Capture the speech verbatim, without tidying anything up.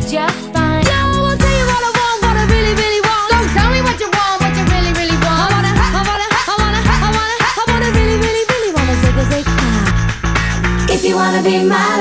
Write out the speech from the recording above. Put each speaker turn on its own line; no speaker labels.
just fine. Yeah, I won't tell you what I want, what I really, really want. So tell me what you want, what you really, really want. I wanna, I wanna, I wanna, I wanna, I wanna really, really, really wanna zig a zig. If you wanna be my